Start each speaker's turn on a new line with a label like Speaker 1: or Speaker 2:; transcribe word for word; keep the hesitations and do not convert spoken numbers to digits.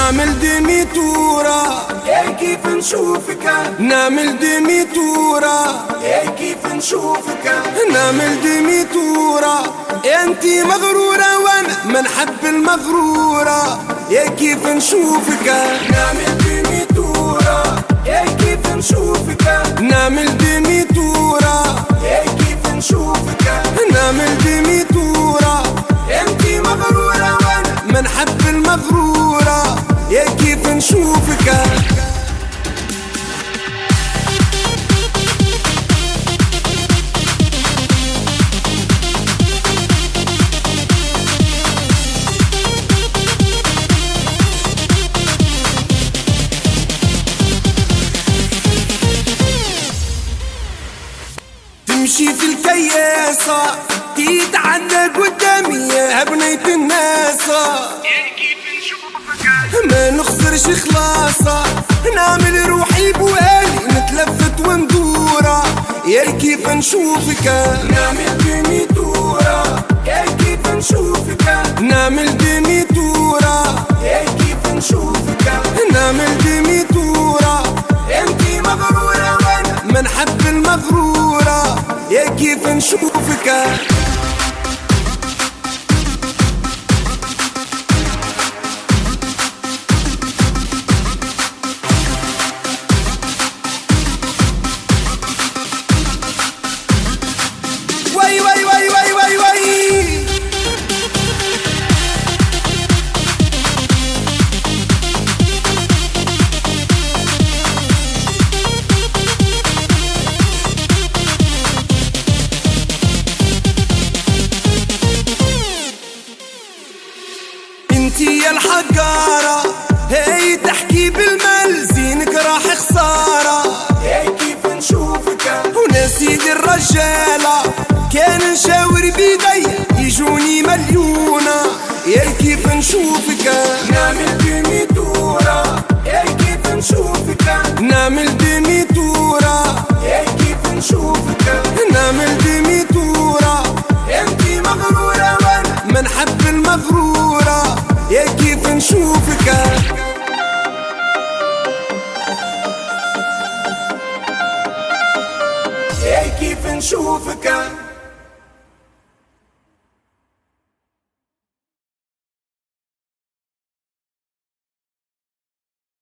Speaker 1: نعمل ديمي تورا
Speaker 2: يا كيف نشوفك،
Speaker 1: نعمل ديمي تورا
Speaker 2: يا كيف نشوفك،
Speaker 1: نعمل ديمي تورا. انتي مغرورة وانا منحب المغرورة، يا كيف نشوفك.
Speaker 2: نعمل ديمي تورا يا كيف نشوفك،
Speaker 1: نعمل ديمي تورا
Speaker 2: يا كيف نشوفك،
Speaker 1: نعمل ديمي تورا.
Speaker 2: انتي مغرورة وانا
Speaker 1: منحب المغرورة، يا كيف نشوفك. تمشي في الكياسة تتعدى قدامي يا بنية الناس، ما نخسرش خلاصة، نعمل روحي بوالي نتلفت وندورة، يا كيف نشوفك.
Speaker 2: نعمل ديمي تورا يا كيف نشوفك،
Speaker 1: نعمل ديمي تورا
Speaker 2: يا كيف نشوفك،
Speaker 1: نعمل ديمي تورا.
Speaker 2: انتي مغرورة وانا
Speaker 1: منحب المغرورة، يا كيف نشوفك. وي وي وي وي وي وي انتي يا الحقارة هي تحكي بالمال، زينك راح خسارة،
Speaker 2: يا كيف نشوفك،
Speaker 1: ونسيد الرجالة كان نشاور بيدي يجوني مليونة، يا كيف نشوفك.
Speaker 2: نعمل ديمي تورا يا كيف نشوفك،
Speaker 1: نعمل ديمي تورا
Speaker 2: يا كيف نشوفك،
Speaker 1: نعمل ديمي تورا.
Speaker 2: انتي مغرورة وانا
Speaker 1: منحب المغرورة، يا كيف نشوفك.
Speaker 2: يا كيف نشوفك.